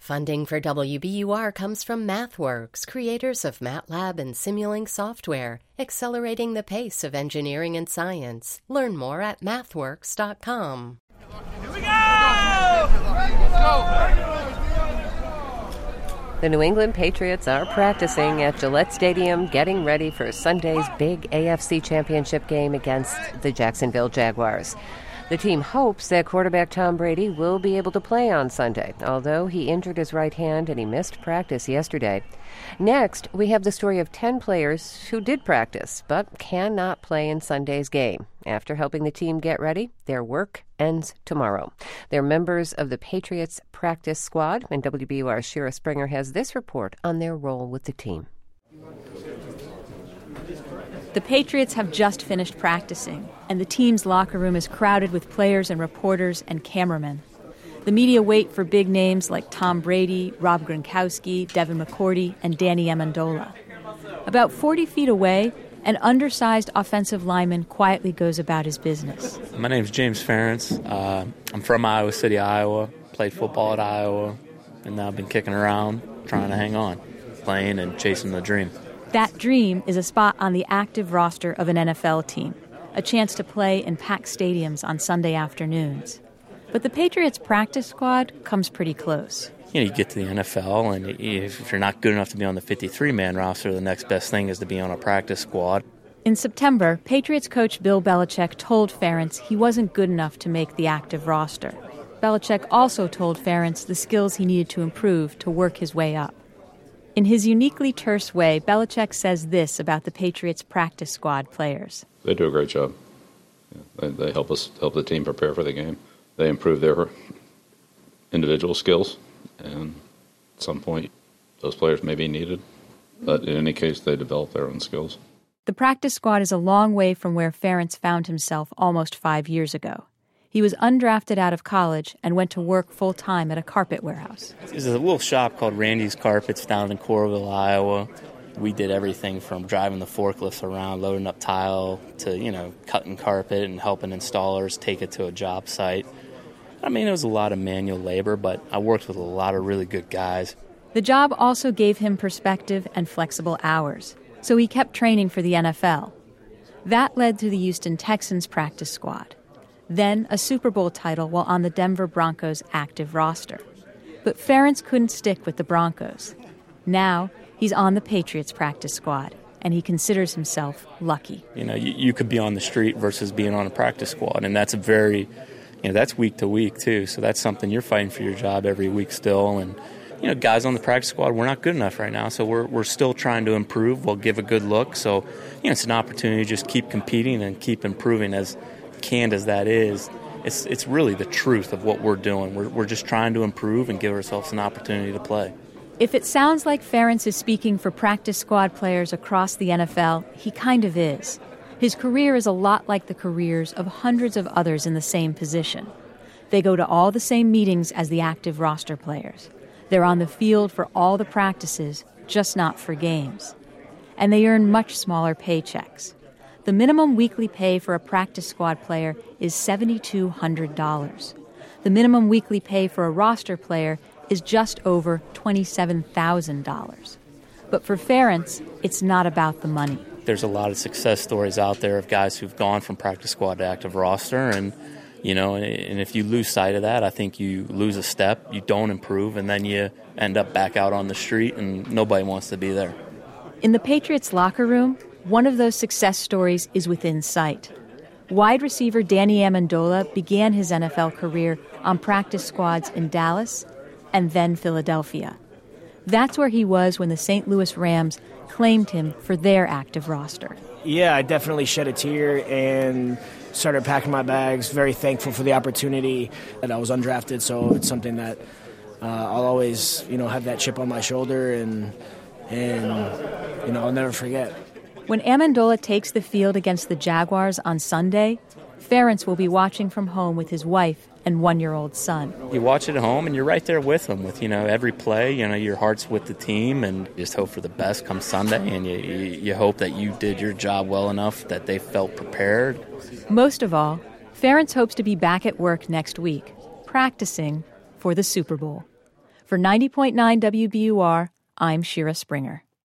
Funding for WBUR comes from MathWorks, creators of MATLAB and Simulink software, accelerating the pace of engineering and science. Learn more at mathworks.com. Here we go! Let's go! The New England Patriots are practicing at Gillette Stadium, getting ready for Sunday's big AFC Championship game against the Jacksonville Jaguars. The team hopes that quarterback Tom Brady will be able to play on Sunday, although he injured his right hand and he missed practice yesterday. Next, we have the story of 10 players who did practice but cannot play in Sunday's game. After helping the team get ready, their work ends tomorrow. They're members of the Patriots practice squad, and WBUR's Shira Springer has this report on their role with the team. The Patriots have just finished practicing, and the team's locker room is crowded with players and reporters and cameramen. The media wait for big names like Tom Brady, Rob Gronkowski, Devin McCourty, and Danny Amendola. About 40 feet away, an undersized offensive lineman quietly goes about his business. My name's James Ferentz. I'm from Iowa City, Iowa. Played football at Iowa, and now I've been kicking around, trying to hang on, playing and chasing the dream. That dream is a spot on the active roster of an NFL team, a chance to play in packed stadiums on Sunday afternoons. But the Patriots practice squad comes pretty close. You get to the NFL, and if you're not good enough to be on the 53-man roster, the next best thing is to be on a practice squad. In September, Patriots coach Bill Belichick told Ferentz he wasn't good enough to make the active roster. Belichick also told Ferentz the skills he needed to improve to work his way up. In his uniquely terse way, Belichick says this about the Patriots practice squad players. They do a great job. They help the team prepare for the game. They improve their individual skills, and at some point those players may be needed. But in any case, they develop their own skills. The practice squad is a long way from where Ferentz found himself almost 5 years ago. He was undrafted out of college and went to work full-time at a carpet warehouse. There's a little shop called Randy's Carpets down in Coralville, Iowa. We did everything from driving the forklifts around, loading up tile, to, cutting carpet and helping installers take it to a job site. I mean, it was a lot of manual labor, but I worked with a lot of really good guys. The job also gave him perspective and flexible hours, so he kept training for the NFL. That led to the Houston Texans practice squad. Then a Super Bowl title while on the Denver Broncos active roster. But Ferentz couldn't stick with the Broncos. Now he's on the Patriots practice squad, and he considers himself lucky. You could be on the street versus being on a practice squad, and that's that's week to week too. So that's something you're fighting for your job every week still. And guys on the practice squad, we're not good enough right now, so we're still trying to improve. We'll give a good look. So it's an opportunity to just keep competing and keep improving. As canned as that is, it's really the truth of what we're doing. We're just trying to improve and give ourselves an opportunity to play. If it sounds like Ferentz is speaking for practice squad players across the NFL, he kind of is. His career is a lot like the careers of hundreds of others in the same position. They go to all the same meetings as the active roster players. They're on the field for all the practices, just not for games. And they earn much smaller paychecks. The minimum weekly pay for a practice squad player is $7,200. The minimum weekly pay for a roster player is just over $27,000. But for Ferentz, it's not about the money. There's a lot of success stories out there of guys who've gone from practice squad to active roster, and if you lose sight of that, I think you lose a step, you don't improve, and then you end up back out on the street, and nobody wants to be there. In the Patriots locker room, one of those success stories is within sight. Wide receiver Danny Amendola began his NFL career on practice squads in Dallas and then Philadelphia. That's where he was when the St. Louis Rams claimed him for their active roster. Yeah, I definitely shed a tear and started packing my bags. Very thankful for the opportunity that I was undrafted, so it's something that I'll always, have that chip on my shoulder and I'll never forget. When Amendola takes the field against the Jaguars on Sunday, Ferentz will be watching from home with his wife and 1-year-old son. You watch it at home, and you're right there with them with, every play. Your heart's with the team, and just hope for the best come Sunday, and you hope that you did your job well enough that they felt prepared. Most of all, Ferentz hopes to be back at work next week, practicing for the Super Bowl. For 90.9 WBUR, I'm Shira Springer.